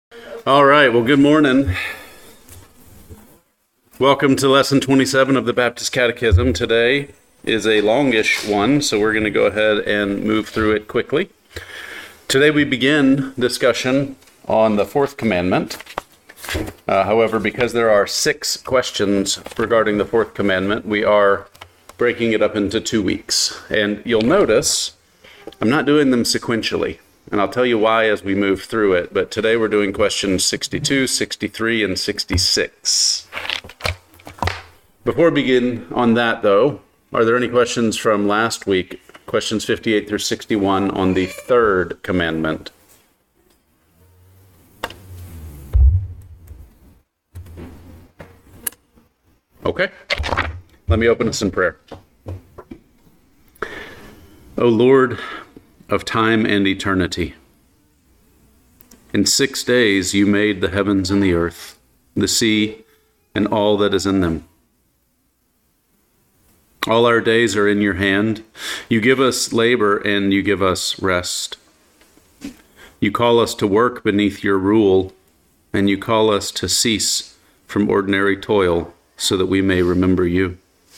All right, well, good morning. Welcome to Lesson 27 of the Baptist Catechism. Today is a longish one, so we're going to go ahead and move through it quickly. Today we begin discussion on the fourth commandment. However, because there are 6 questions regarding the fourth commandment, we are breaking it up into 2 weeks. And you'll notice I'm not doing them sequentially. And I'll tell you why as we move through it. But today we're doing questions 62, 63, and 66. Before we begin on that, though, are there any questions from last week? Questions 58 through 61 on the third commandment. Okay. Let me open us in prayer. O Lord of time and eternity, in 6 days you made the heavens and the earth, the sea, and all that is in them. All our days are in your hand. You give us labor and you give us rest. You call us to work beneath your rule, and you call us to cease from ordinary toil so that we may remember you.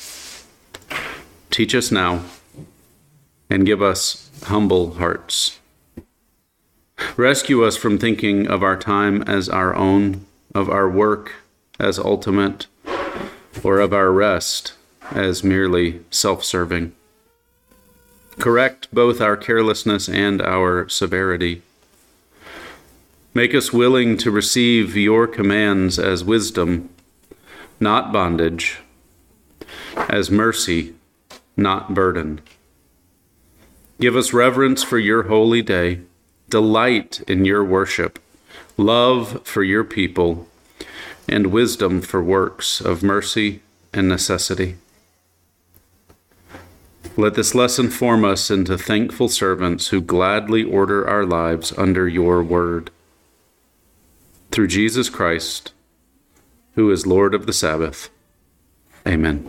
Teach us now and give us humble hearts. Rescue us from thinking of our time as our own, of our work as ultimate, or of our rest as merely self-serving. Correct both our carelessness and our severity. Make us willing to receive your commands as wisdom, not bondage, as mercy, not burden. Give us reverence for your holy day, delight in your worship, love for your people, and wisdom for works of mercy and necessity. Let this lesson form us into thankful servants who gladly order our lives under your word. Through Jesus Christ, who is Lord of the Sabbath. Amen.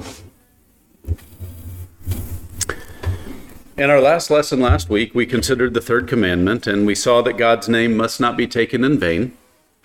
In our last lesson last week, we considered the third commandment, and we saw that God's name must not be taken in vain,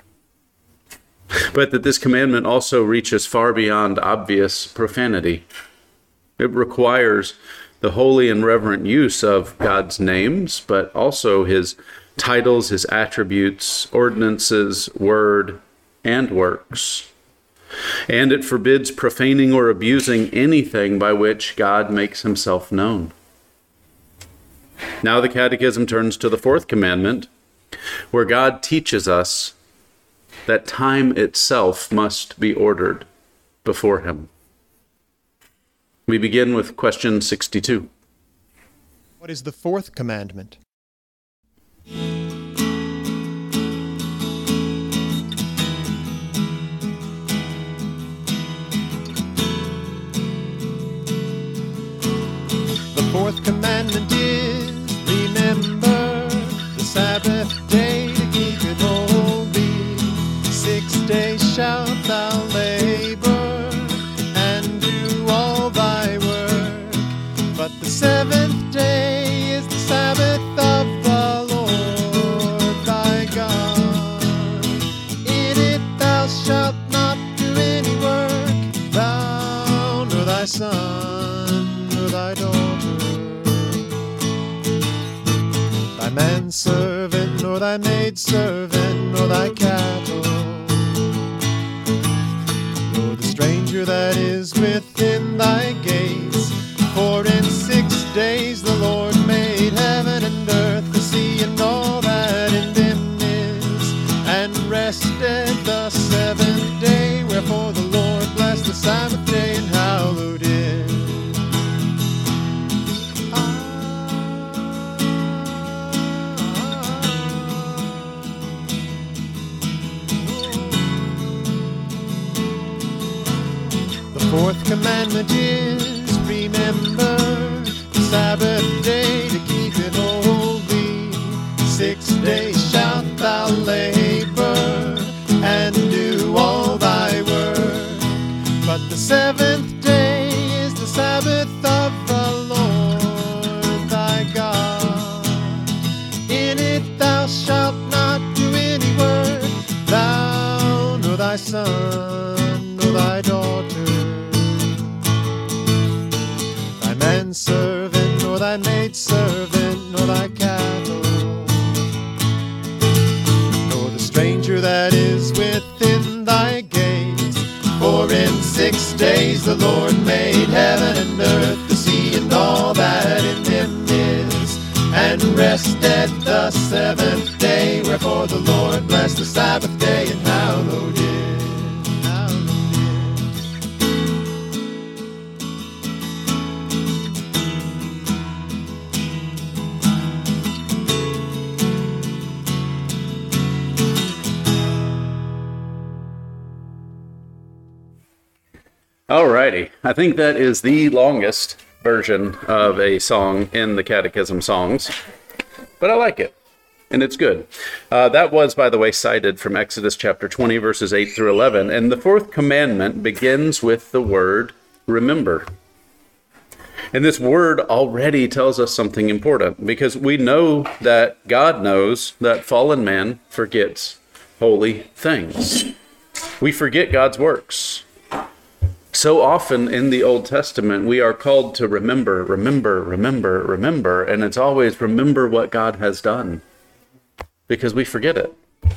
but that this commandment also reaches far beyond obvious profanity. It requires the holy and reverent use of God's names, but also his titles, his attributes, ordinances, word, and works. And it forbids profaning or abusing anything by which God makes himself known. Now the Catechism turns to the fourth commandment, where God teaches us that time itself must be ordered before him. We begin with question 62. What is the fourth commandment? The fourth commandment is, remember the Sabbath day to keep it holy. 6 days shalt thou labor and do all thy work. But the seventh day is the Sabbath of the Lord thy God. In it thou shalt not do any work, thou nor thy son nor thy daughter, thy manservant, nor thy maidservant, nor thy cattle, nor the stranger that is within thy gates. For in 6 days the Lord made heaven and earth, the sea and all that in them is, and rested the seventh day. Wherefore the Lord blessed the Sabbath day and hallowed it. Fourth commandment is, remember the Sabbath day to keep it holy. 6 days shalt thou labor and do all thy work. But the seventh day is the Sabbath of the Lord thy God. In it thou shalt not do any work, treasure that is within thy gates. For in 6 days the Lord made heaven and earth, the sea and all that in them is, and rested the seventh day. Wherefore the Lord blessed the Sabbath day and hallowed it. Alrighty, I think that is the longest version of a song in the Catechism songs, but I like it, and it's good. That was, by the way, cited from Exodus chapter 20, verses 8 through 11, and the fourth commandment begins with the word remember. And this word already tells us something important, because we know that God knows that fallen man forgets holy things. We forget God's works. So often in the Old Testament, we are called to remember, and it's always remember what God has done, because we forget it.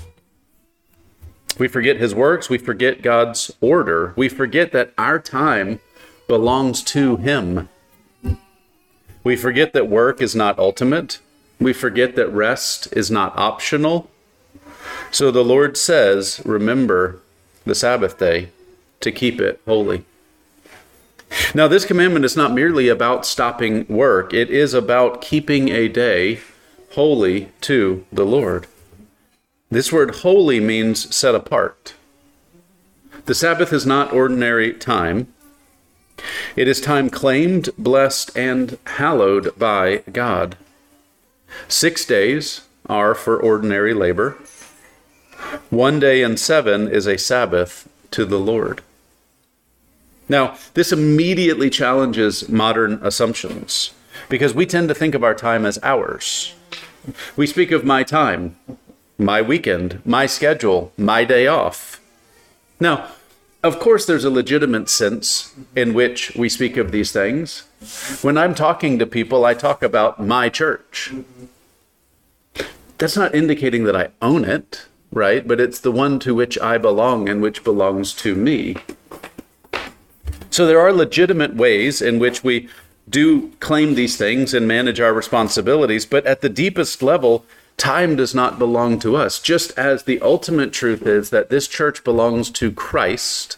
We forget his works, we forget God's order, we forget that our time belongs to him. We forget that work is not ultimate, we forget that rest is not optional. So the Lord says, remember the Sabbath day to keep it holy. Now, this commandment is not merely about stopping work. It is about keeping a day holy to the Lord. This word holy means set apart. The Sabbath is not ordinary time. It is time claimed, blessed, and hallowed by God. 6 days are for ordinary labor. 1 day in 7 is a Sabbath to the Lord. Now, this immediately challenges modern assumptions, because we tend to think of our time as ours. We speak of my time, my weekend, my schedule, my day off. Now, of course, there's a legitimate sense in which we speak of these things. When I'm talking to people, I talk about my church. That's not indicating that I own it, right? But it's the one to which I belong and which belongs to me. So there are legitimate ways in which we do claim these things and manage our responsibilities, but at the deepest level, time does not belong to us, just as the ultimate truth is that this church belongs to Christ.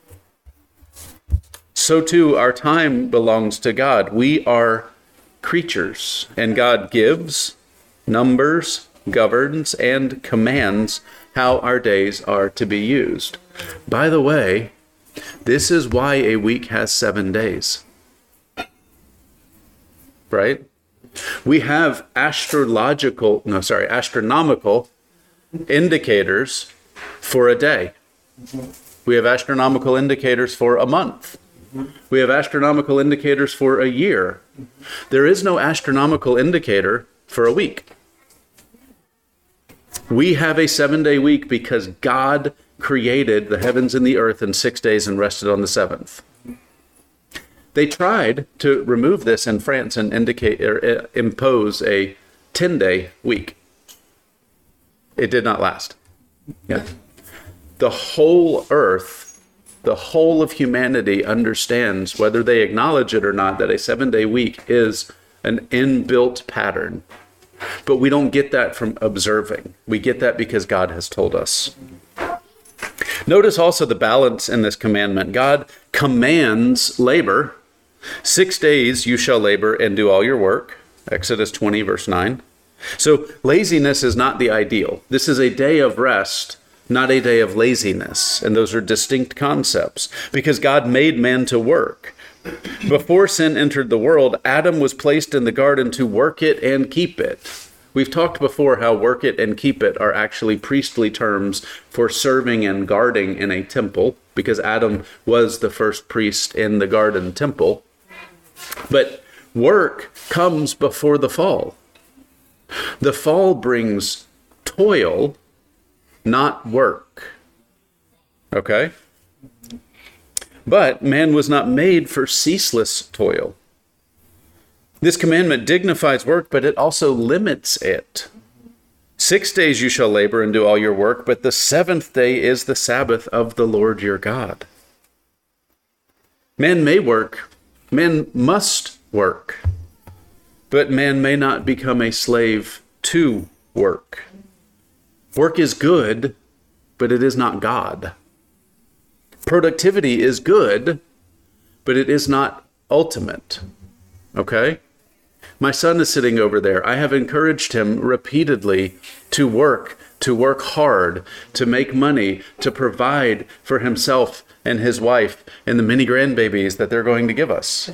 So too, our time belongs to God. We are creatures, and God gives, numbers, governs, and commands how our days are to be used. By the way, this is why a week has 7 days. Right? We have astronomical indicators for a day. We have astronomical indicators for a month. We have astronomical indicators for a year. There is no astronomical indicator for a week. We have a 7-day week because God created the heavens and the earth in 6 days and rested on the seventh. They tried to remove this in France and impose a 10-day week. It did not last. Yeah. The whole earth, the whole of humanity understands, whether they acknowledge it or not, that a 7-day week is an inbuilt pattern. But we don't get that from observing. We get that because God has told us. Notice also the balance in this commandment. God commands labor. 6 days you shall labor and do all your work. Exodus 20, verse 9. So laziness is not the ideal. This is a day of rest, not a day of laziness. And those are distinct concepts because God made man to work. Before sin entered the world, Adam was placed in the garden to work it and keep it. We've talked before how work it and keep it are actually priestly terms for serving and guarding in a temple, because Adam was the first priest in the garden temple. But work comes before the fall. The fall brings toil, not work. Okay? But man was not made for ceaseless toil. This commandment dignifies work, but it also limits it. 6 days you shall labor and do all your work, but the seventh day is the Sabbath of the Lord your God. Man may work, man must work, but man may not become a slave to work. Work is good, but it is not God. Productivity is good, but it is not ultimate. Okay? My son is sitting over there. I have encouraged him repeatedly to work hard, to make money, to provide for himself and his wife and the many grandbabies that they're going to give us.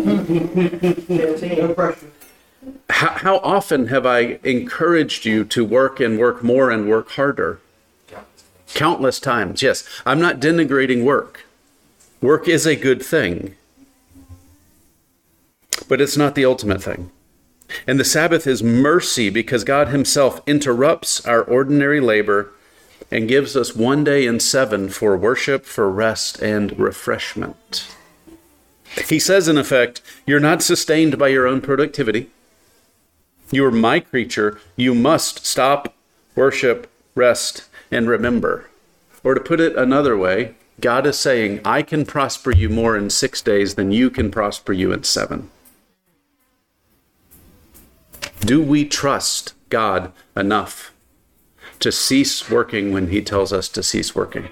No pressure. How often have I encouraged you to work and work more and work harder? Countless times, yes. I'm not denigrating work. Work is a good thing. But it's not the ultimate thing. And the Sabbath is mercy because God himself interrupts our ordinary labor and gives us 1 day in 7 for worship, for rest, and refreshment. He says, in effect, you're not sustained by your own productivity. You are my creature. You must stop, worship, rest, and remember. Or to put it another way, God is saying, I can prosper you more in 6 days than you can prosper you in 7. Do we trust God enough to cease working when he tells us to cease working?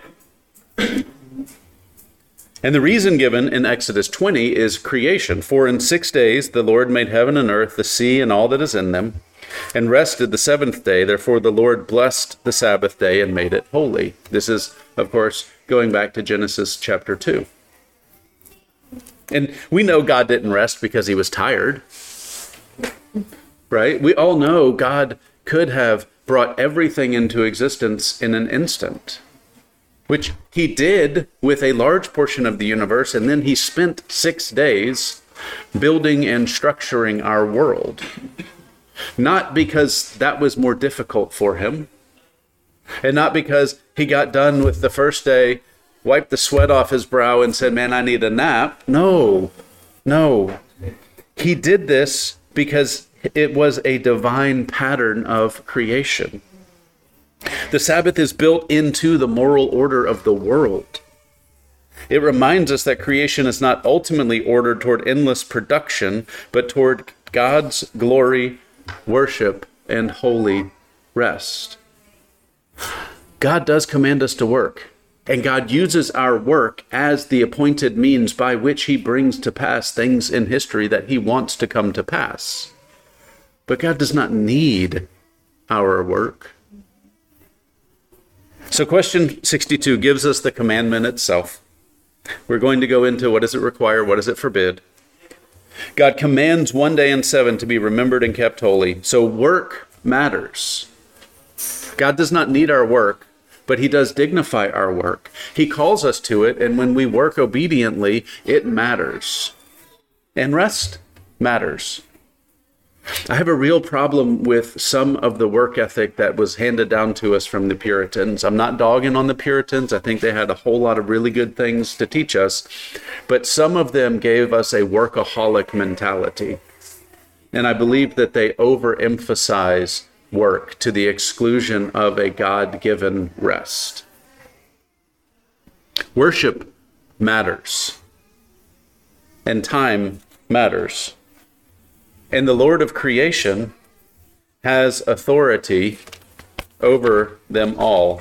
And the reason given in Exodus 20 is creation. For in 6 days the Lord made heaven and earth, the sea and all that is in them, and rested the seventh day. Therefore the Lord blessed the Sabbath day and made it holy. This is, of course, going back to Genesis chapter 2. And we know God didn't rest because he was tired. Right? We all know God could have brought everything into existence in an instant, which he did with a large portion of the universe, and then he spent 6 days building and structuring our world. Not because that was more difficult for him, and not because he got done with the first day, wiped the sweat off his brow, and said, man, I need a nap. No. He did this because it was a divine pattern of creation. The Sabbath is built into the moral order of the world. It reminds us that creation is not ultimately ordered toward endless production, but toward God's glory, worship, and holy rest. God does command us to work, and God uses our work as the appointed means by which he brings to pass things in history that he wants to come to pass. But God does not need our work. So question 62 gives us the commandment itself. We're going to go into what does it require, what does it forbid. God commands 1 day in 7 to be remembered and kept holy. So work matters. God does not need our work, but he does dignify our work. He calls us to it, and when we work obediently, it matters. And rest matters. I have a real problem with some of the work ethic that was handed down to us from the Puritans. I'm not dogging on the Puritans. I think they had a whole lot of really good things to teach us. But some of them gave us a workaholic mentality. And I believe that they overemphasize work to the exclusion of a God-given rest. Worship matters. And time matters. And the Lord of creation has authority over them all.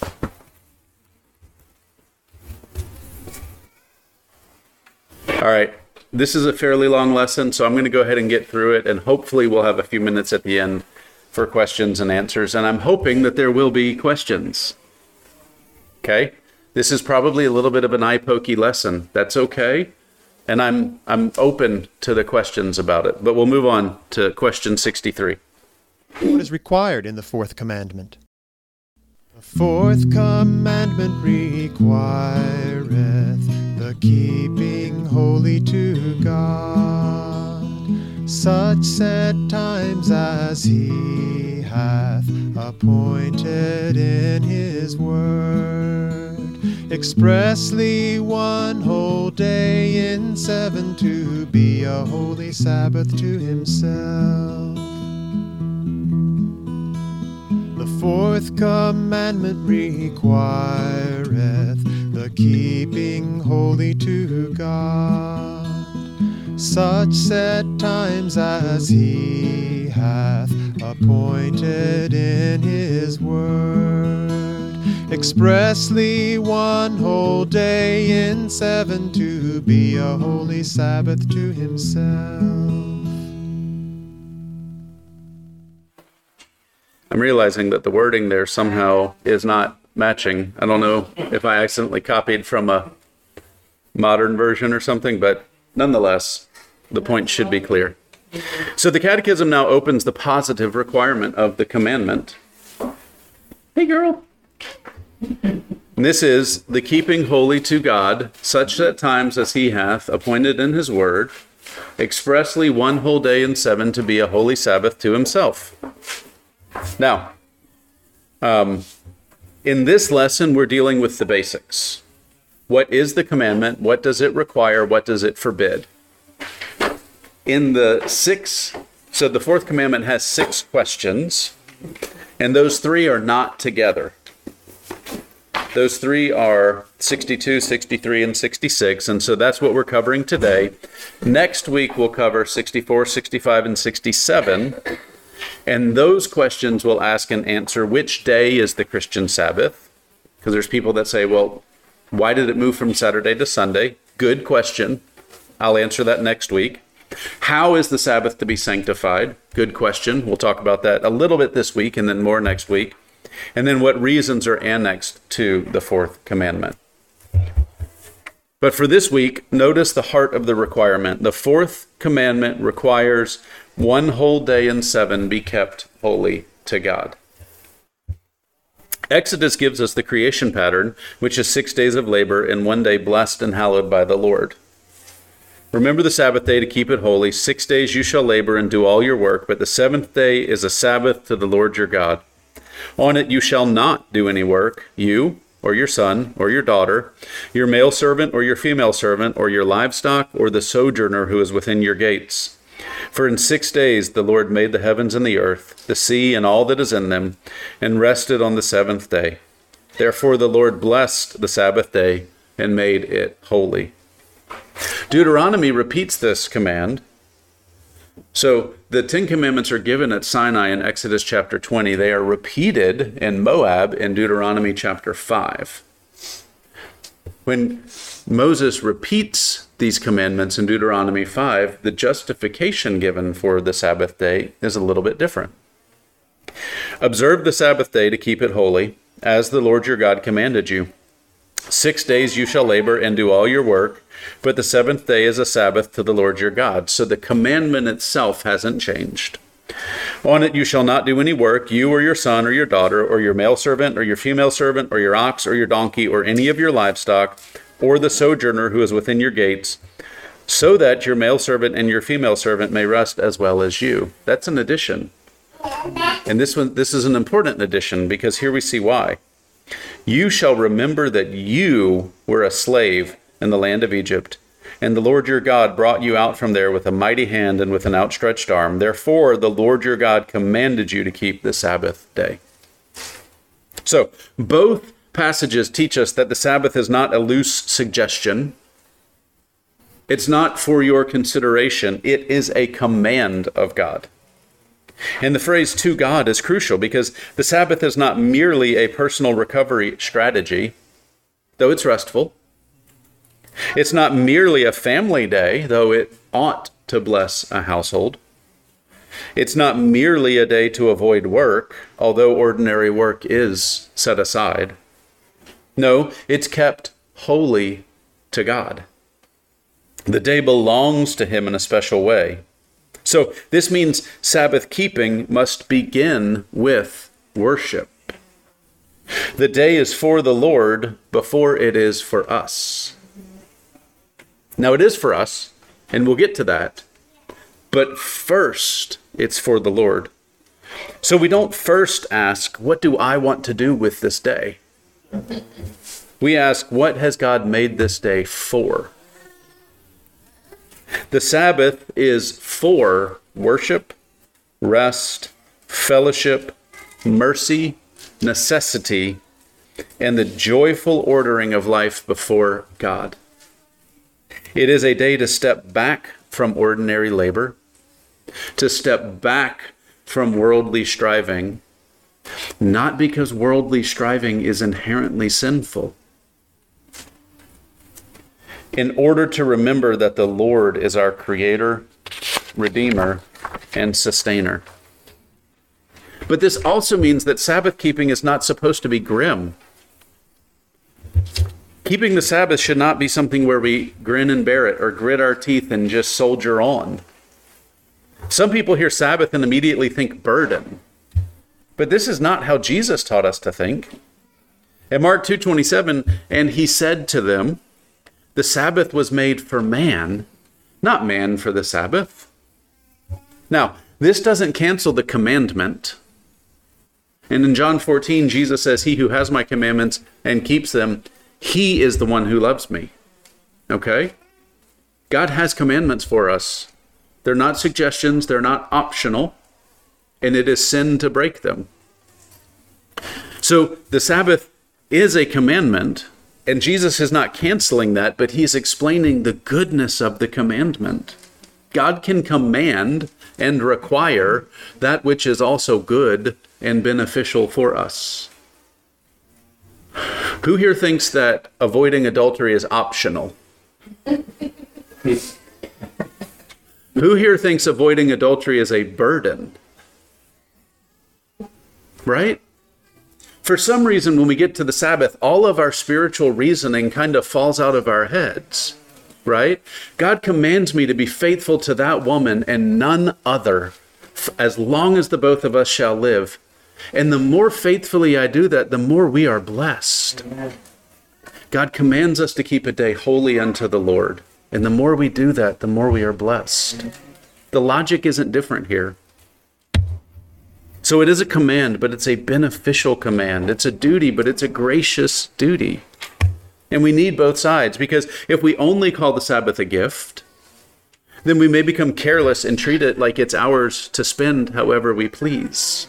All right, this is a fairly long lesson, so I'm going to go ahead and get through it, and hopefully we'll have a few minutes at the end for questions and answers, and I'm hoping that there will be questions. Okay? This is probably a little bit of an eye-pokey lesson. That's okay. And I'm open to the questions about it. But we'll move on to question 63. What is required in the fourth commandment? The fourth commandment requireth the keeping holy to God, such set times as he hath appointed in his word, expressly 1 whole day in 7 to be a holy Sabbath to himself. fourth commandment requireth the keeping holy to God, such set times as he hath appointed in his word, expressly one whole day in 7 to be a holy Sabbath to himself. I'm realizing that the wording there somehow is not matching. I don't know if I accidentally copied from a modern version or something, but nonetheless, the point should be clear. So the Catechism now opens the positive requirement of the commandment. Hey, girl. This is the keeping holy to God, such at times as he hath appointed in his word, expressly one whole day in 7 to be a holy Sabbath to himself. Now, in this lesson, we're dealing with the basics. What is the commandment? What does it require? What does it forbid? So the fourth commandment has 6 questions, and those 3 are not together. Those 3 are 62, 63, and 66, and so that's what we're covering today. Next week, we'll cover 64, 65, and 67, and those questions will ask and answer which day is the Christian Sabbath, because there's people that say, well, why did it move from Saturday to Sunday? Good question. I'll answer that next week. How is the Sabbath to be sanctified? Good question. We'll talk about that a little bit this week and then more next week. And then what reasons are annexed to the fourth commandment. But for this week, notice the heart of the requirement. The fourth commandment requires one whole day in 7 be kept holy to God. Exodus gives us the creation pattern, which is 6 days of labor and 1 day blessed and hallowed by the Lord. Remember the Sabbath day to keep it holy. 6 days you shall labor and do all your work, but the 7th day is a Sabbath to the Lord your God. On it you shall not do any work, you or your son or your daughter, your male servant or your female servant, or your livestock, or the sojourner who is within your gates. For in 6 days the Lord made the heavens and the earth, the sea and all that is in them, and rested on the 7th day. Therefore the Lord blessed the Sabbath day and made it holy. Deuteronomy repeats this command. So the 10 commandments are given at Sinai in Exodus chapter 20. They are repeated in Moab in Deuteronomy chapter 5. When Moses repeats these commandments in Deuteronomy 5, the justification given for the Sabbath day is a little bit different. Observe the Sabbath day to keep it holy, as the Lord your God commanded you. 6 days you shall labor and do all your work, but the 7th day is a Sabbath to the Lord your God. So the commandment itself hasn't changed. On it you shall not do any work, you or your son or your daughter, or your male servant or your female servant, or your ox or your donkey, or any of your livestock, or the sojourner who is within your gates, so that your male servant and your female servant may rest as well as you. That's an addition. And this is an important addition, because here we see why. You shall remember that you were a slave in the land of Egypt, and the Lord your God brought you out from there with a mighty hand and with an outstretched arm. Therefore, the Lord your God commanded you to keep the Sabbath day. So, both passages teach us that the Sabbath is not a loose suggestion. It's not for your consideration. It is a command of God. And the phrase "to God" is crucial, because the Sabbath is not merely a personal recovery strategy, though it's restful. It's not merely a family day, though it ought to bless a household. It's not merely a day to avoid work, although ordinary work is set aside. No, it's kept holy to God. The day belongs to him in a special way. So this means Sabbath keeping must begin with worship. The day is for the Lord before it is for us. Now it is for us, and we'll get to that. But first, it's for the Lord. So we don't first ask, what do I want to do with this day? We ask, what has God made this day for? The Sabbath is for worship, rest, fellowship, mercy, necessity, and the joyful ordering of life before God. It is a day to step back from ordinary labor, to step back from worldly striving, not because worldly striving is inherently sinful, in order to remember that the Lord is our Creator, Redeemer, and Sustainer. But this also means that Sabbath keeping is not supposed to be grim. Keeping the Sabbath should not be something where we grin and bear it or grit our teeth and just soldier on. Some people hear Sabbath and immediately think burden. But this is not how Jesus taught us to think. In Mark 2:27, and he said to them, the Sabbath was made for man, not man for the Sabbath. Now, this doesn't cancel the commandment. And in John 14, Jesus says, he who has my commandments and keeps them, he is the one who loves me. Okay? God has commandments for us. They're not suggestions, they're not optional, and it is sin to break them. So the Sabbath is a commandment, and Jesus is not canceling that, but he's explaining the goodness of the commandment. God can command and require that which is also good and beneficial for us. Who here thinks that avoiding adultery is optional? Who here thinks avoiding adultery is a burden? Right? For some reason, when we get to the Sabbath, all of our spiritual reasoning kind of falls out of our heads, right? God commands me to be faithful to that woman and none other, as long as the both of us shall live. And the more faithfully I do that, the more we are blessed. God commands us to keep a day holy unto the Lord. And the more we do that, the more we are blessed. The logic isn't different here. So it is a command, but it's a beneficial command. It's a duty, but it's a gracious duty. And we need both sides, because if we only call the Sabbath a gift, then we may become careless and treat it like it's ours to spend however we please.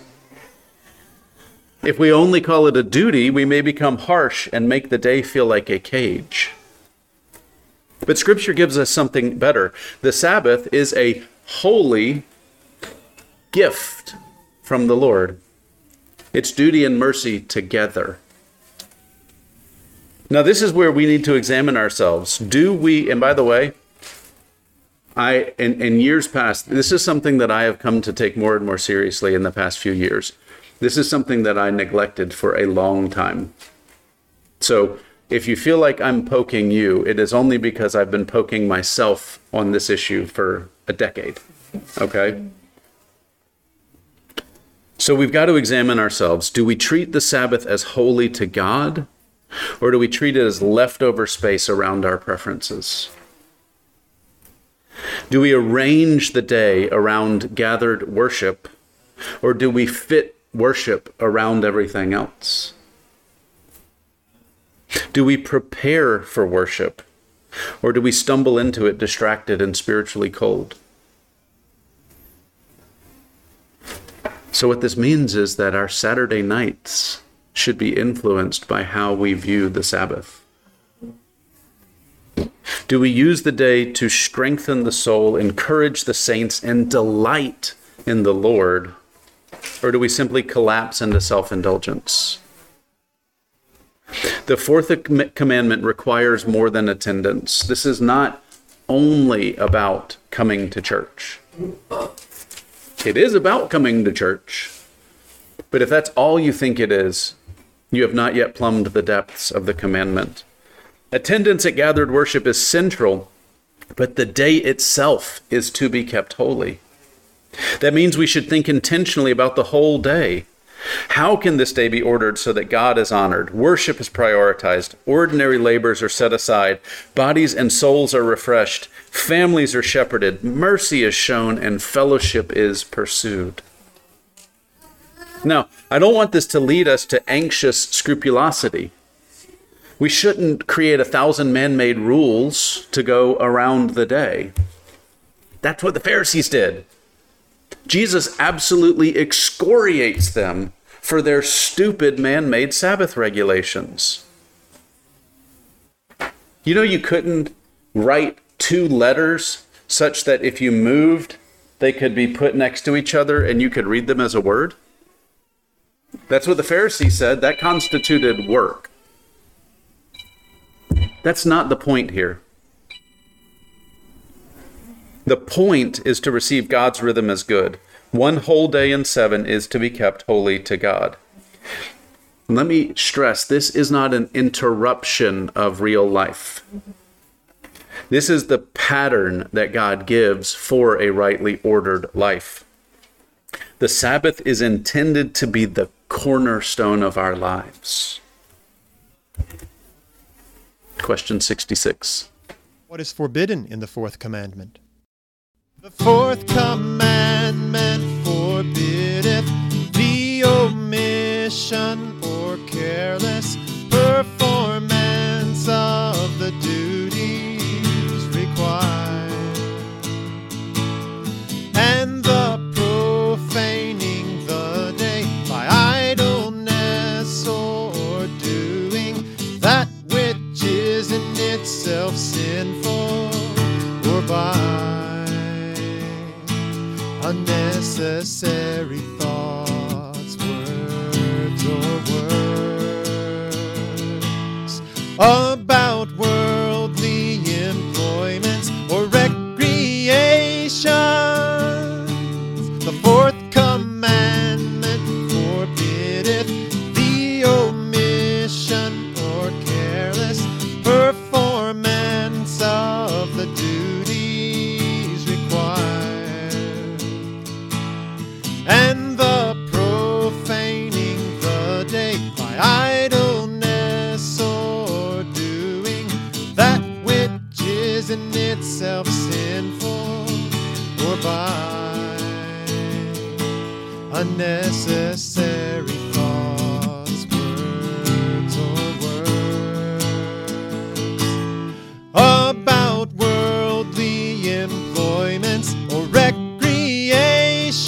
If we only call it a duty, we may become harsh and make the day feel like a cage. But Scripture gives us something better. The Sabbath is a holy gift from the Lord. It's duty and mercy together. Now, this is where we need to examine ourselves. Do we, and by the way, in years past, this is something that I have come to take more and more seriously in the past few years. This is something that I neglected for a long time. So if you feel like I'm poking you, it is only because I've been poking myself on this issue for a decade. Okay? So we've got to examine ourselves. Do we treat the Sabbath as holy to God, or do we treat it as leftover space around our preferences? Do we arrange the day around gathered worship, or do we fit worship around everything else? Do we prepare for worship, or do we stumble into it distracted and spiritually cold? So what this means is that our Saturday nights should be influenced by how we view the Sabbath. Do we use the day to strengthen the soul, encourage the saints, and delight in the Lord? Or do we simply collapse into self-indulgence? The fourth commandment requires more than attendance. This is not only about coming to church. It is about coming to church. But if that's all you think it is, you have not yet plumbed the depths of the commandment. Attendance at gathered worship is central, but the day itself is to be kept holy. That means we should think intentionally about the whole day. How can this day be ordered so that God is honored, worship is prioritized, ordinary labors are set aside, bodies and souls are refreshed, families are shepherded, mercy is shown, and fellowship is pursued? Now, I don't want this to lead us to anxious scrupulosity. We shouldn't create 1,000 man-made rules to go around the day. That's what the Pharisees did. Jesus absolutely excoriates them for their stupid man-made Sabbath regulations. You know, you couldn't write two letters such that if you moved, they could be put next to each other and you could read them as a word? That's what the Pharisees said. That constituted work. That's not the point here. The point is to receive God's rhythm as good. One whole day in 7 is to be kept holy to God. Let me stress, this is not an interruption of real life. This is the pattern that God gives for a rightly ordered life. The Sabbath is intended to be the cornerstone of our lives. Question 66. What is forbidden in the fourth commandment? The fourth commandment forbiddeth the omission or careless performance of the duties required, and the profaning the day by idleness or doing that which is in itself sinful, or by unnecessary thoughts, words, or works about worldly employments or recreations. The fourth commandment forbiddeth the omission or careless performance of the duties required, and the profaning the day by idleness or doing that which is in itself sinful, or by unnecessary thoughts, words, or works about worldly employments or recreations.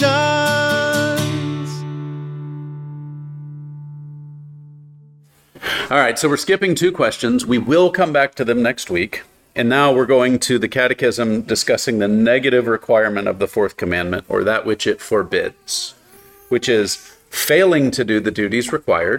All right, so we're skipping 2 questions. We will come back to them next week. And now we're going to the Catechism discussing the negative requirement of the fourth commandment, or that which it forbids, which is failing to do the duties required,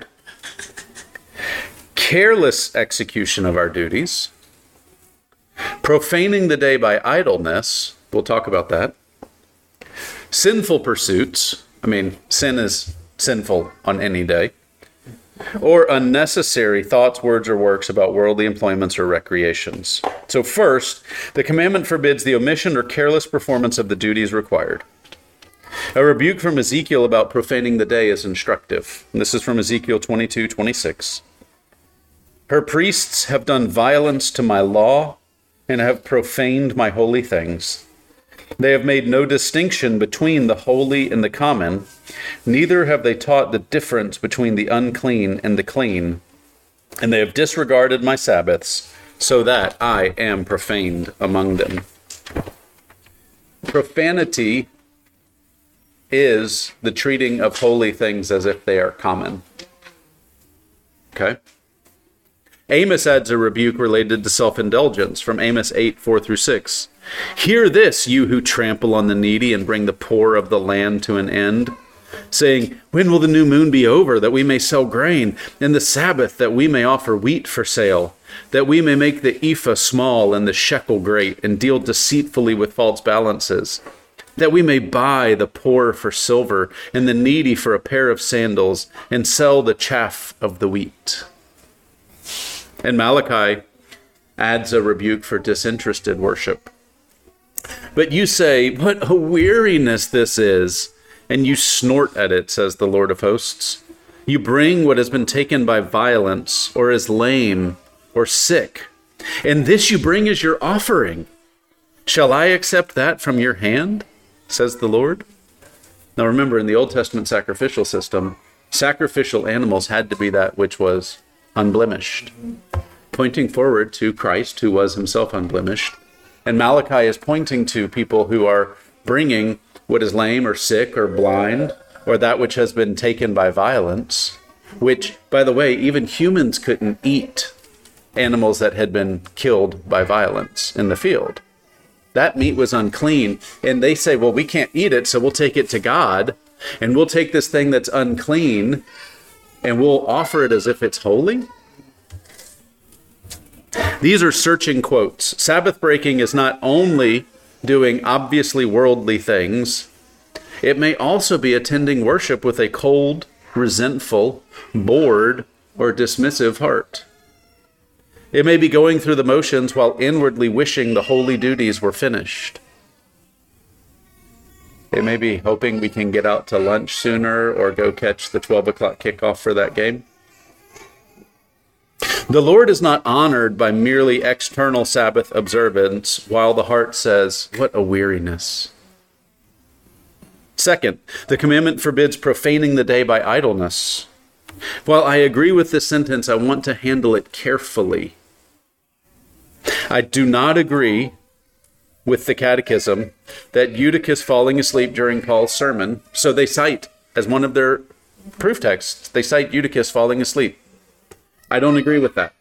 careless execution of our duties, profaning the day by idleness, we'll talk about that, sinful pursuits, sin is sinful on any day, or unnecessary thoughts, words, or works about worldly employments or recreations. So first, the commandment forbids the omission or careless performance of the duties required. A rebuke from Ezekiel about profaning the day is instructive. And this is from Ezekiel 22:26. Her priests have done violence to my law and have profaned my holy things. They have made no distinction between the holy and the common, neither have they taught the difference between the unclean and the clean, and they have disregarded my Sabbaths, so that I am profaned among them. Profanity is the treating of holy things as if they are common. Okay? Amos adds a rebuke related to self-indulgence from Amos 8:4-6. Hear this, you who trample on the needy and bring the poor of the land to an end, saying, when will the new moon be over, that we may sell grain, and the Sabbath, that we may offer wheat for sale, that we may make the ephah small and the shekel great, and deal deceitfully with false balances, that we may buy the poor for silver, and the needy for a pair of sandals, and sell the chaff of the wheat. And Malachi adds a rebuke for disinterested worship. But you say, what a weariness this is, and you snort at it, says the Lord of hosts. You bring what has been taken by violence, or is lame, or sick, and this you bring as your offering. Shall I accept that from your hand, says the Lord? Now remember, in the Old Testament sacrificial system, sacrificial animals had to be that which was unblemished, pointing forward to Christ, who was himself unblemished. And Malachi is pointing to people who are bringing what is lame or sick or blind or that which has been taken by violence, which, by the way, even humans couldn't eat animals that had been killed by violence in the field. That meat was unclean. And they say, well, we can't eat it, so we'll take it to God, and we'll take this thing that's unclean, and we'll offer it as if it's holy. These are searching quotes. Sabbath breaking is not only doing obviously worldly things, it may also be attending worship with a cold, resentful, bored, or dismissive heart. It may be going through the motions while inwardly wishing the holy duties were finished. It may be hoping we can get out to lunch sooner or go catch the 12 o'clock kickoff for that game. The Lord is not honored by merely external Sabbath observance, while the heart says, what a weariness. Second, the commandment forbids profaning the day by idleness. While I agree with this sentence, I want to handle it carefully. I do not agree with the Catechism that Eutychus falling asleep during Paul's sermon, so they cite, as one of their proof texts, they cite Eutychus falling asleep. I don't agree with that.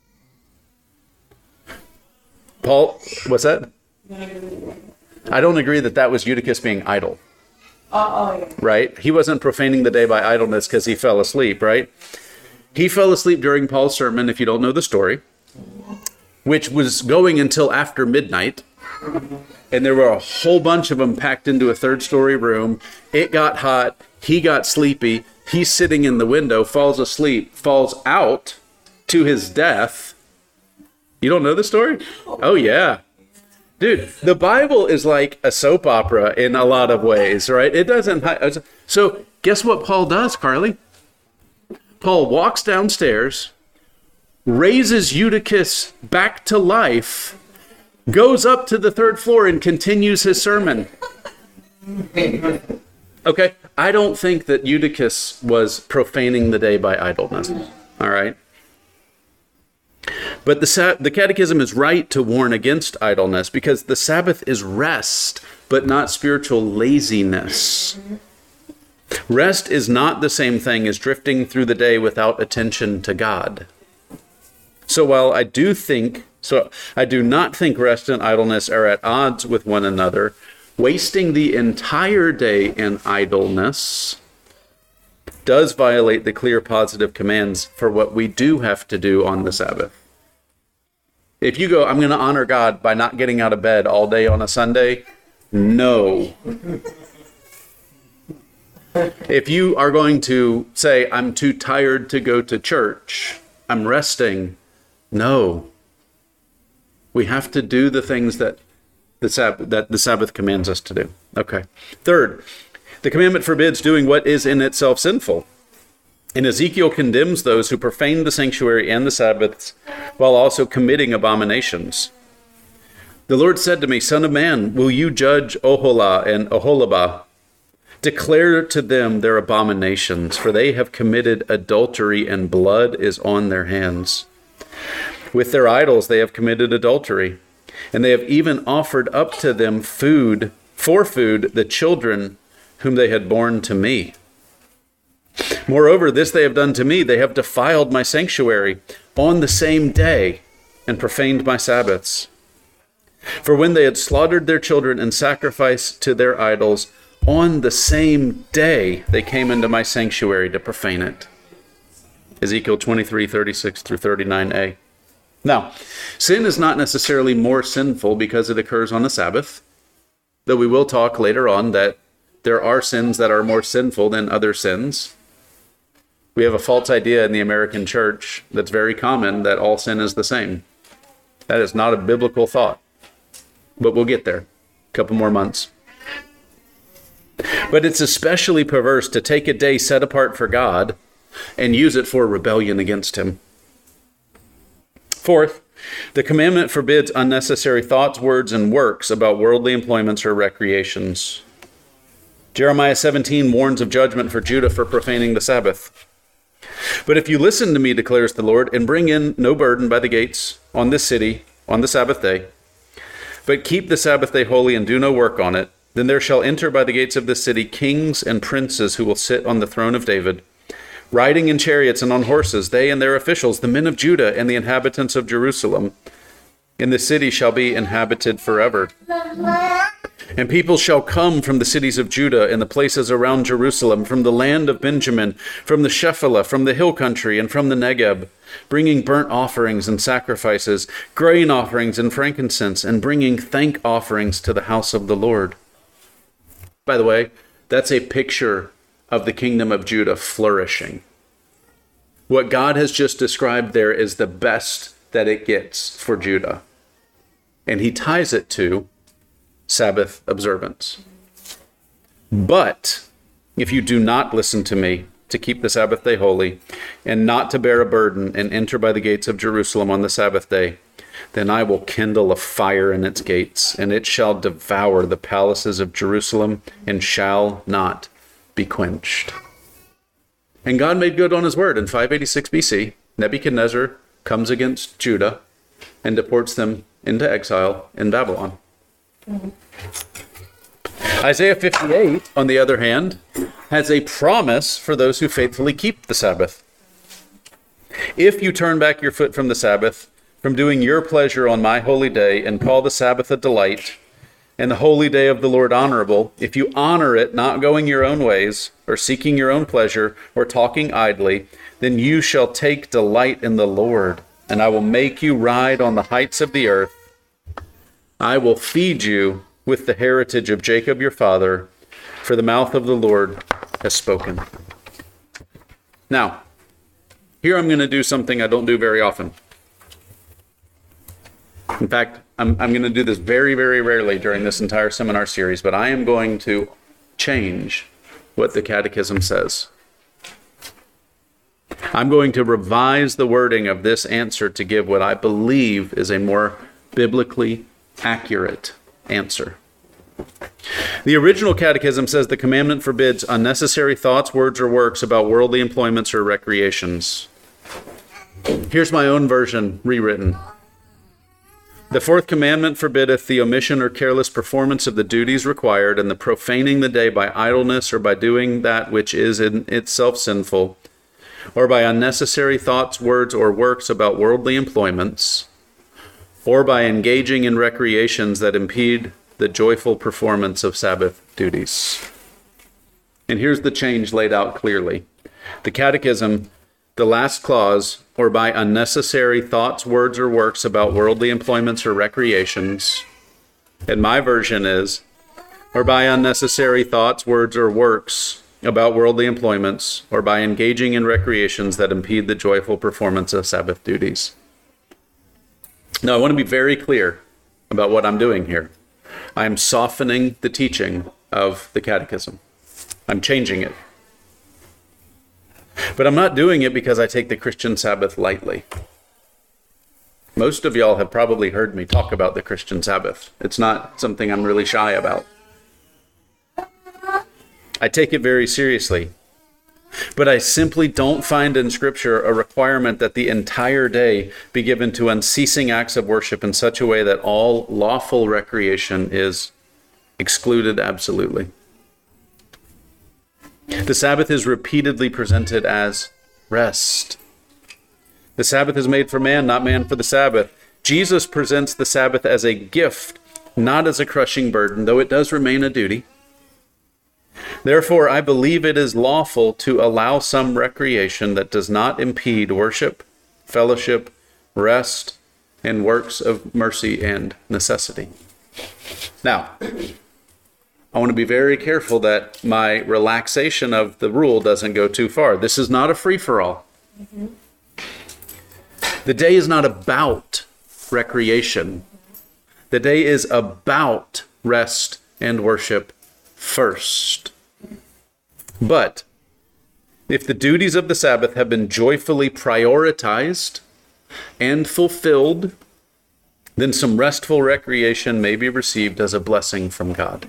Paul, what's that? I don't agree that that was Eutychus being idle. Right? He wasn't profaning the day by idleness because he fell asleep, right? He fell asleep during Paul's sermon, if you don't know the story, which was going until after midnight. And there were a whole bunch of them packed into a third-story room. It got hot. He got sleepy. He's sitting in the window, falls asleep, falls out to his death. You don't know the story? Oh, yeah. Dude, the Bible is like a soap opera in a lot of ways, right? It doesn't... So guess what Paul does, Carly? Paul walks downstairs, raises Eutychus back to life, goes up to the third floor and continues his sermon. Okay, I don't think that Eutychus was profaning the day by idleness, all right? But the Catechism is right to warn against idleness because the Sabbath is rest, but not spiritual laziness. Rest is not the same thing as drifting through the day without attention to God. So while I do not think rest and idleness are at odds with one another, wasting the entire day in idleness does violate the clear positive commands for what we do have to do on the Sabbath. If you go, I'm going to honor God by not getting out of bed all day on a Sunday, no. If you are going to say, I'm too tired to go to church, I'm resting, no. We have to do the things that the Sabbath commands us to do. Okay. Third, the commandment forbids doing what is in itself sinful. And Ezekiel condemns those who profane the sanctuary and the Sabbaths while also committing abominations. The Lord said to me, Son of man, will you judge Oholah and Oholibah? Declare to them their abominations, for they have committed adultery and blood is on their hands. With their idols they have committed adultery, and they have even offered up to them food, the children whom they had borne to me. Moreover, this they have done to me. They have defiled my sanctuary on the same day and profaned my Sabbaths. For when they had slaughtered their children and sacrificed to their idols, on the same day they came into my sanctuary to profane it. Ezekiel 23:36 through 39a. Now, sin is not necessarily more sinful because it occurs on the Sabbath, though we will talk later on that there are sins that are more sinful than other sins. We have a false idea in the American church that's very common that all sin is the same. That is not a biblical thought, but we'll get there. A couple more months. But it's especially perverse to take a day set apart for God and use it for rebellion against him. Fourth, the commandment forbids unnecessary thoughts, words, and works about worldly employments or recreations. Jeremiah 17 warns of judgment for Judah for profaning the Sabbath. But if you listen to me, declares the Lord, and bring in no burden by the gates on this city on the Sabbath day, but keep the Sabbath day holy and do no work on it, Then there shall enter by the gates of the city kings and princes who will sit on the throne of David, riding in chariots and on horses, they and their officials, the men of Judah and the inhabitants of Jerusalem. And the city shall be inhabited forever. And people shall come from the cities of Judah and the places around Jerusalem, from the land of Benjamin, from the Shephelah, from the hill country, and from the Negeb, bringing burnt offerings and sacrifices, grain offerings and frankincense, and bringing thank offerings to the house of the Lord. By the way, that's a picture of the kingdom of Judah flourishing. What God has just described there is the best that it gets for Judah. And he ties it to Sabbath observance. But if you do not listen to me to keep the Sabbath day holy, and not to bear a burden and enter by the gates of Jerusalem on the Sabbath day, then I will kindle a fire in its gates, and it shall devour the palaces of Jerusalem and shall not be quenched. And God made good on his word. In 586 BC, Nebuchadnezzar comes against Judah and deports them into exile in Babylon. Isaiah 58, on the other hand, has a promise for those who faithfully keep the Sabbath. If you turn back your foot from the Sabbath, from doing your pleasure on my holy day, and call the Sabbath a delight, and the holy day of the Lord honorable, if you honor it, not going your own ways, or seeking your own pleasure, or talking idly, then you shall take delight in the Lord, and I will make you ride on the heights of the earth. I will feed you with the heritage of Jacob your father, for the mouth of the Lord has spoken. Now, here I'm going to do something I don't do very often. In fact, I'm going to do this very, very rarely during this entire seminar series, but I am going to change what the Catechism says. I'm going to revise the wording of this answer to give what I believe is a more biblically accurate answer. The original Catechism says the commandment forbids unnecessary thoughts, words, or works about worldly employments or recreations. Here's my own version, rewritten. The fourth commandment forbiddeth the omission or careless performance of the duties required, and the profaning the day by idleness or by doing that which is in itself sinful, or by unnecessary thoughts, words, or works about worldly employments, or by engaging in recreations that impede the joyful performance of Sabbath duties. And here's the change laid out clearly. The Catechism, the last clause, or by unnecessary thoughts, words, or works about worldly employments or recreations. And my version is, or by unnecessary thoughts, words, or works about worldly employments, or by engaging in recreations that impede the joyful performance of Sabbath duties. Now, I want to be very clear about what I'm doing here. I am softening the teaching of the Catechism. I'm changing it. But I'm not doing it because I take the Christian Sabbath lightly. Most of y'all have probably heard me talk about the Christian Sabbath. It's not something I'm really shy about. I take it very seriously. But I simply don't find in Scripture a requirement that the entire day be given to unceasing acts of worship in such a way that all lawful recreation is excluded absolutely. The Sabbath is repeatedly presented as rest. The Sabbath is made for man, not man for the Sabbath. Jesus presents the Sabbath as a gift, not as a crushing burden, though it does remain a duty. Therefore, I believe it is lawful to allow some recreation that does not impede worship, fellowship, rest, and works of mercy and necessity. Now, I want to be very careful that my relaxation of the rule doesn't go too far. This is not a free-for-all. The day is not about recreation. The day is about rest and worship first. But if the duties of the Sabbath have been joyfully prioritized and fulfilled, then some restful recreation may be received as a blessing from God.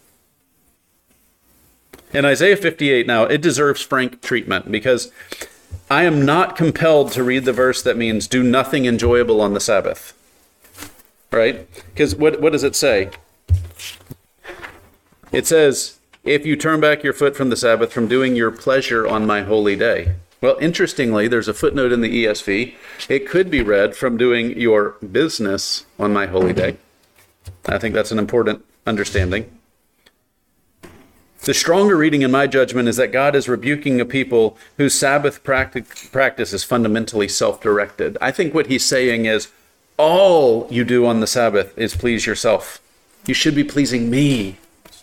In Isaiah 58 now, it deserves frank treatment because I am not compelled to read the verse that means do nothing enjoyable on the Sabbath. Right? Because what does it say? It says, if you turn back your foot from the Sabbath, from doing your pleasure on my holy day. Well, interestingly, there's a footnote in the ESV. It could be read from doing your business on my holy day. I think that's an important understanding. The stronger reading, in my judgment, is that God is rebuking a people whose Sabbath practice is fundamentally self-directed. I think what he's saying is, all you do on the Sabbath is please yourself. You should be pleasing me.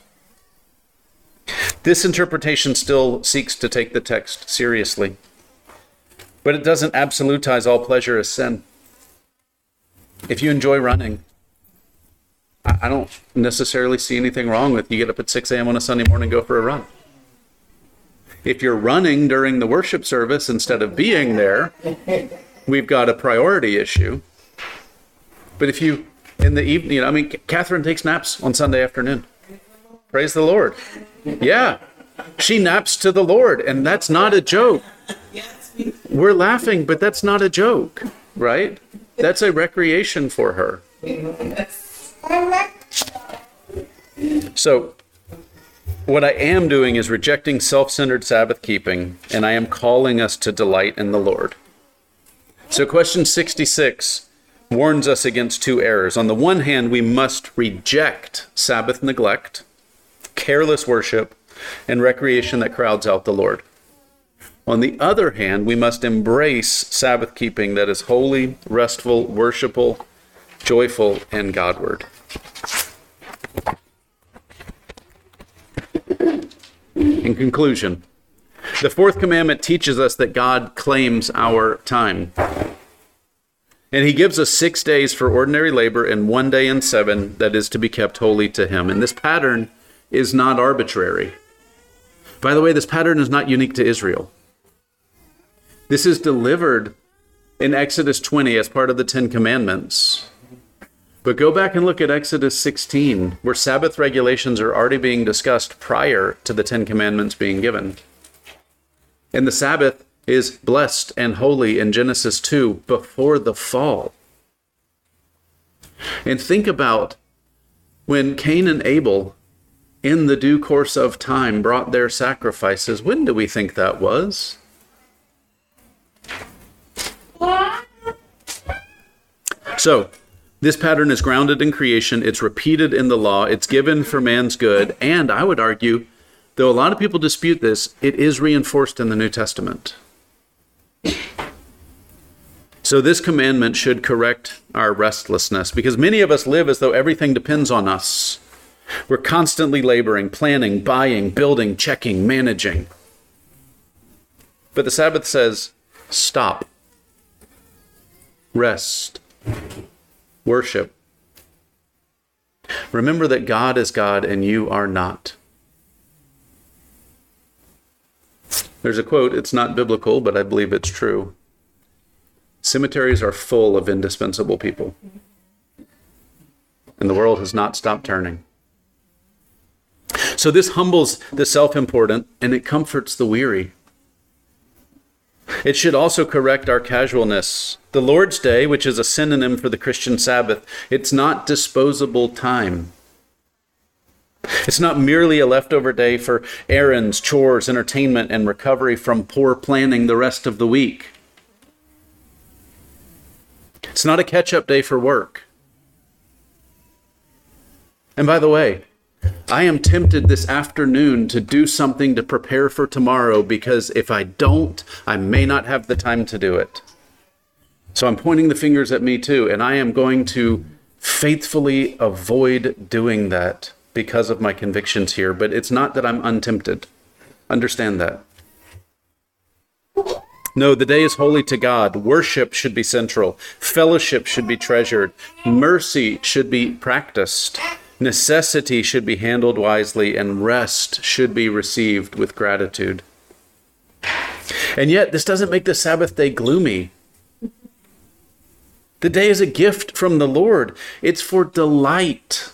This interpretation still seeks to take the text seriously, but it doesn't absolutize all pleasure as sin. If you enjoy running, I don't necessarily see anything wrong with you get up at 6 a.m. on a Sunday morning and go for a run. If you're running during the worship service instead of being there, we've got a priority issue. But if you, in the evening, Catherine takes naps on Sunday afternoon. Praise the Lord. Yeah, she naps to the Lord, and that's not a joke. We're laughing, but that's not a joke, right? That's a recreation for her. So, what I am doing is rejecting self-centered Sabbath keeping, and I am calling us to delight in the Lord. So question 66 warns us against two errors. On the one hand, we must reject Sabbath neglect, careless worship, and recreation that crowds out the Lord. On the other hand, we must embrace Sabbath keeping that is holy, restful, worshipful, joyful, and Godward. In conclusion, the fourth commandment teaches us that God claims our time. And he gives us 6 days for ordinary labor and 1 day in 7 that is to be kept holy to him. And this pattern is not arbitrary. By the way, this pattern is not unique to Israel. This is delivered in Exodus 20 as part of the Ten Commandments. But go back and look at Exodus 16, where Sabbath regulations are already being discussed prior to the Ten Commandments being given. And the Sabbath is blessed and holy in Genesis 2 before the fall. And think about when Cain and Abel, in the due course of time, brought their sacrifices. When do we think that was? So, this pattern is grounded in creation, it's repeated in the law, it's given for man's good, and I would argue, though a lot of people dispute this, it is reinforced in the New Testament. So this commandment should correct our restlessness, because many of us live as though everything depends on us. We're constantly laboring, planning, buying, building, checking, managing. But the Sabbath says, stop, rest, worship. Remember that God is God and you are not. There's a quote, it's not biblical, but I believe it's true. Cemeteries are full of indispensable people. And the world has not stopped turning. So this humbles the self-important and it comforts the weary. It should also correct our casualness. The Lord's Day, which is a synonym for the Christian Sabbath, it's not disposable time. It's not merely a leftover day for errands, chores, entertainment, and recovery from poor planning the rest of the week. It's not a catch-up day for work. And by the way, I am tempted this afternoon to do something to prepare for tomorrow, because if I don't, I may not have the time to do it. So I'm pointing the fingers at me too, and I am going to faithfully avoid doing that because of my convictions here. But it's not that I'm untempted. Understand that. No, the day is holy to God. Worship should be central. Fellowship should be treasured. Mercy should be practiced. Necessity should be handled wisely, and rest should be received with gratitude. And yet, this doesn't make the Sabbath day gloomy. The day is a gift from the Lord. It's for delight.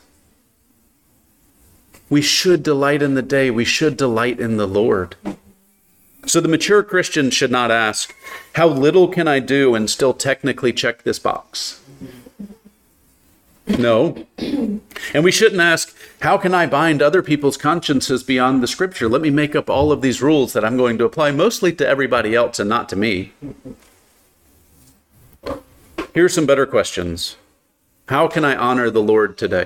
We should delight in the day. We should delight in the Lord. So the mature Christian should not ask, how little can I do and still technically check this box? No. And we shouldn't ask, how can I bind other people's consciences beyond the scripture? Let me make up all of these rules that I'm going to apply mostly to everybody else and not to me. Here's some better questions. How can I honor the Lord today?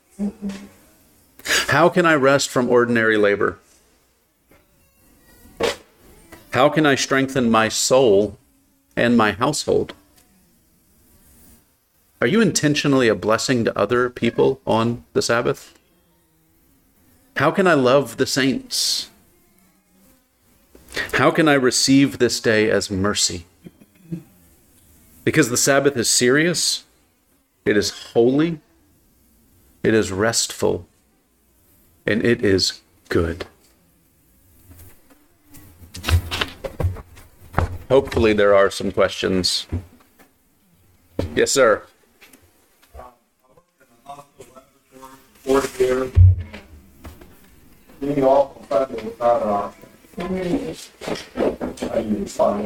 How can I rest from ordinary labor? How can I strengthen my soul and my household? Are you intentionally a blessing to other people on the Sabbath? How can I love the saints? How can I receive this day as mercy? Because the Sabbath is serious, it is holy, it is restful, and it is good. Hopefully there are some questions. Yes, sir. I worked in a hospital laboratory for 40 years. Being off on Sunday was not an option. I didn't find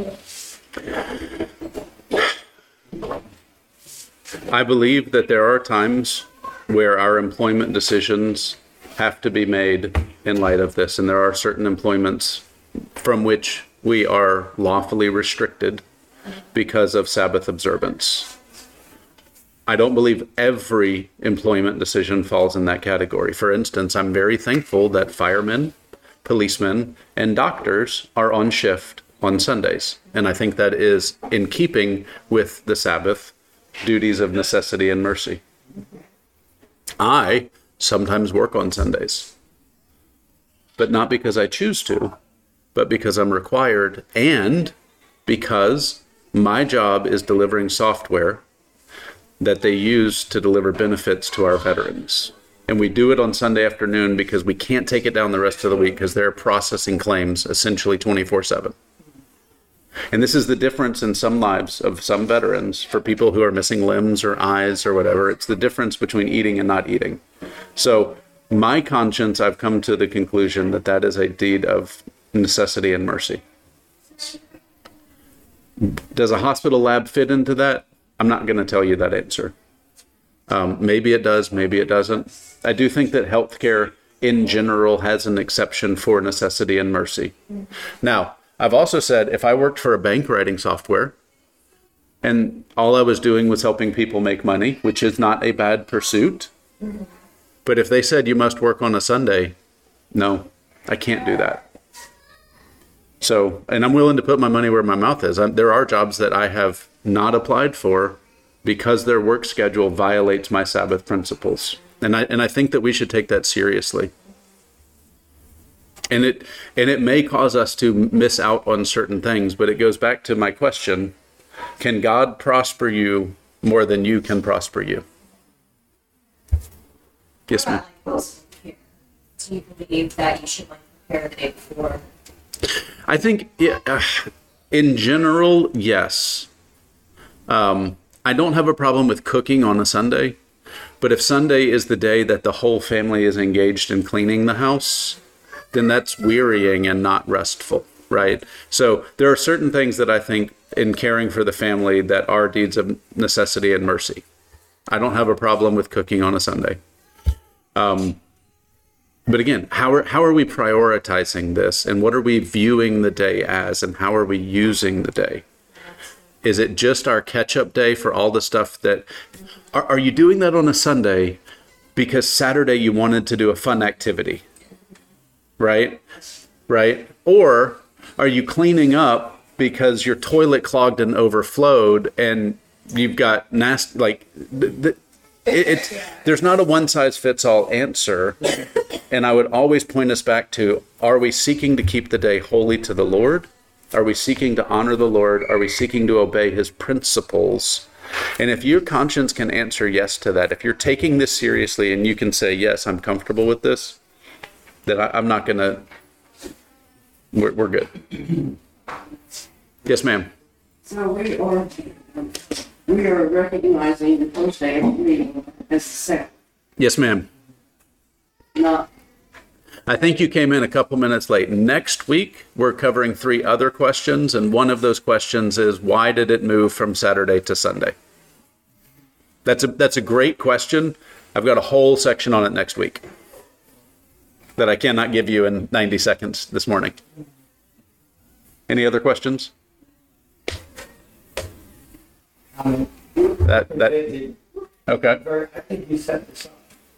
that. I believe that there are times where our employment decisions have to be made in light of this, and there are certain employments from which we are lawfully restricted because of Sabbath observance. I don't believe every employment decision falls in that category. For instance, I'm very thankful that firemen, policemen, and doctors are on shift on Sundays. And I think that is in keeping with the Sabbath duties of necessity and mercy. I sometimes work on Sundays, but not because I choose to, but because I'm required, and because my job is delivering software that they use to deliver benefits to our veterans. And we do it on Sunday afternoon because we can't take it down the rest of the week because they're processing claims essentially 24/7. And this is the difference in some lives of some veterans for people who are missing limbs or eyes or whatever. It's the difference between eating and not eating. So my conscience, I've come to the conclusion that that is a deed of necessity and mercy. Does a hospital lab fit into that? I'm not going to tell you that answer. Maybe it does, maybe it doesn't. I do think that healthcare in general has an exception for necessity and mercy. Now, I've also said if I worked for a bank writing software and all I was doing was helping people make money, which is not a bad pursuit, but if they said you must work on a Sunday, no, I can't do that. So, and I'm willing to put my money where my mouth is. There are jobs that I have not applied for because their work schedule violates my Sabbath principles. And I think that we should take that seriously. And it may cause us to miss out on certain things, but it goes back to my question. Can God prosper you more than you can prosper you? Yes, ma'am. Do you believe that you should prepare the day before? I think, in general, yes. I don't have a problem with cooking on a Sunday, but if Sunday is the day that the whole family is engaged in cleaning the house, then that's wearying and not restful, right? So there are certain things that I think in caring for the family that are deeds of necessity and mercy. I don't have a problem with cooking on a Sunday. But again, how are we prioritizing this, and what are we viewing the day as, and how are we using the day? Is it just our catch-up day for all the stuff that... Are you doing that on a Sunday because Saturday you wanted to do a fun activity? Right? Or are you cleaning up because your toilet clogged and overflowed and you've got nasty... Like, there's not a one-size-fits-all answer. And I would always point us back to, are we seeking to keep the day holy to the Lord? Are we seeking to honor the Lord? Are we seeking to obey his principles? And if your conscience can answer yes to that, if you're taking this seriously and you can say, yes, I'm comfortable with this, then I'm not going to, we're good. Yes, ma'am. So we are recognizing the first day of reading as the second. Yes, ma'am. Not. I think you came in a couple minutes late. Next week, we're covering 3 other questions, and one of those questions is, why did it move from Saturday to Sunday? That's a great question. I've got a whole section on it next week that I cannot give you in 90 seconds this morning. Any other questions? Okay. I think you set this up.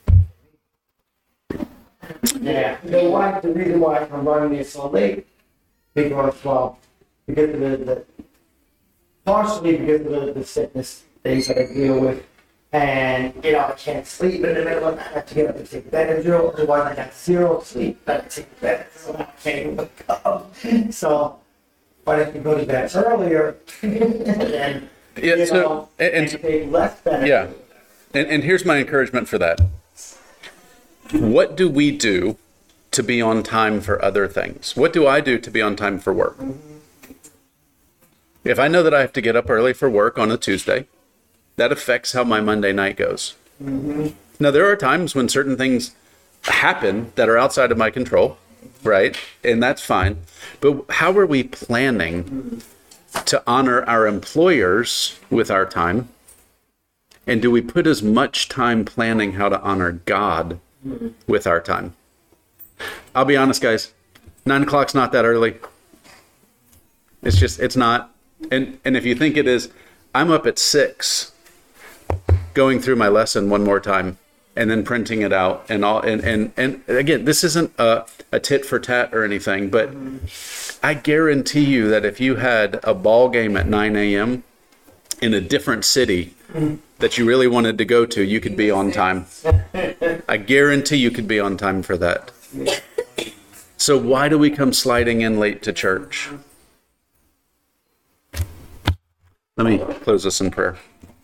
Yeah, the reason why I'm running this so late, because, well, because of the partially because of the sickness things that I deal with, and, I can't sleep in the middle of the night. I have to get up and take Benadryl, otherwise I got zero sleep, but I take Benadryl, so I can't even wake up. So, but if you go to bed earlier, then, and take less Benadryl. Yeah. And here's my encouragement for that. What do we do to be on time for other things? What do I do to be on time for work? If I know that I have to get up early for work on a Tuesday, that affects how my Monday night goes. Now, there are times when certain things happen that are outside of my control, right? And that's fine. But how are we planning to honor our employers with our time? And do we put as much time planning how to honor God with our time? I'll be honest, guys, 9 o'clock's not that early. It's not. And if you think it is, I'm up at 6 going through my lesson one more time and then printing it out and all. And again, this isn't a tit for tat or anything, but I guarantee you that if you had a ball game at 9 a.m. in a different city that you really wanted to go to, you could be on time. I guarantee you could be on time for that. So why do we come sliding in late to church? Let me close this in prayer.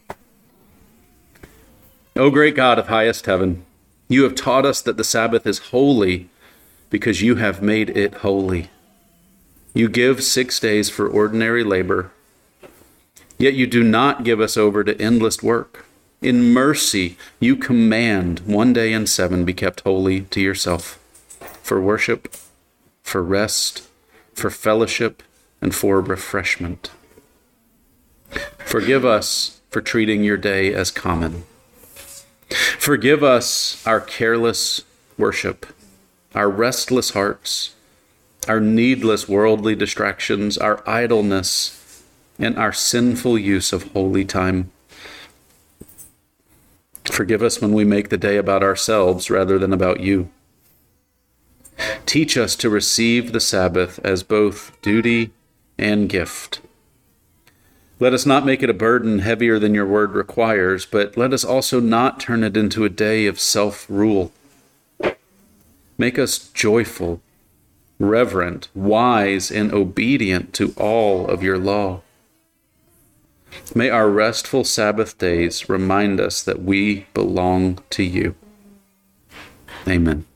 O great God of highest heaven, you have taught us that the Sabbath is holy because you have made it holy. You give 6 days for ordinary labor, yet you do not give us over to endless work. In mercy, you command 1 day in 7 be kept holy to yourself, for worship, for rest, for fellowship, and for refreshment. Forgive us for treating your day as common. Forgive us our careless worship, our restless hearts, our needless worldly distractions, our idleness, and our sinful use of holy time. Forgive us when we make the day about ourselves rather than about you. Teach us to receive the Sabbath as both duty and gift. Let us not make it a burden heavier than your word requires, but let us also not turn it into a day of self-rule. Make us joyful, reverent, wise, and obedient to all of your law. May our restful Sabbath days remind us that we belong to you. Amen.